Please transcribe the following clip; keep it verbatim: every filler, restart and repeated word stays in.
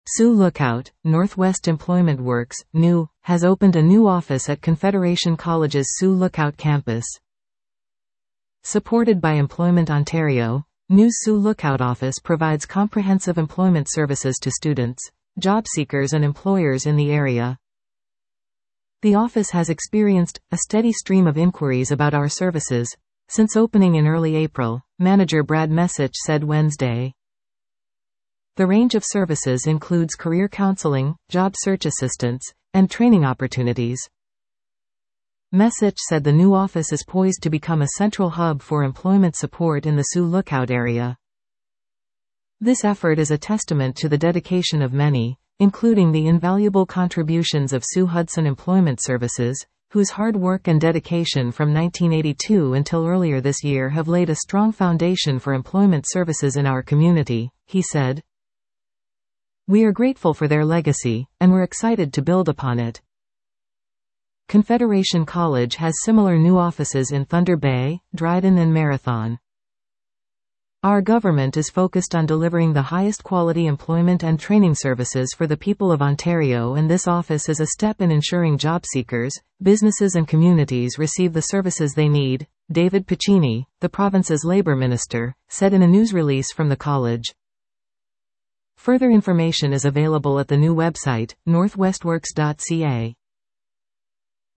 Sioux Lookout, Northwest Employment Works, N U, has opened a new office at Confederation College's Sioux Lookout campus. Supported by Employment Ontario, N U's Sioux Lookout office provides comprehensive employment services to students, job seekers and employers in the area. The office has experienced a steady stream of inquiries about our services since opening in early April, Manager Brad Messich said Wednesday. The range of services includes career counseling, job search assistance, and training opportunities. Messich said the new office is poised to become a central hub for employment support in the Sioux Lookout area. This effort is a testament to the dedication of many, including the invaluable contributions of Sue Hudson Employment Services, whose hard work and dedication from nineteen eighty-two until earlier this year have laid a strong foundation for employment services in our community, he said. We are grateful for their legacy, and we're excited to build upon it. Confederation College has similar new offices in Thunder Bay, Dryden and Marathon. Our government is focused on delivering the highest quality employment and training services for the people of Ontario, and this office is a step in ensuring job seekers, businesses and communities receive the services they need, David Piccini, the province's Labour Minister, said in a news release from the college. Further information is available at the new website, northwestworks dot c a.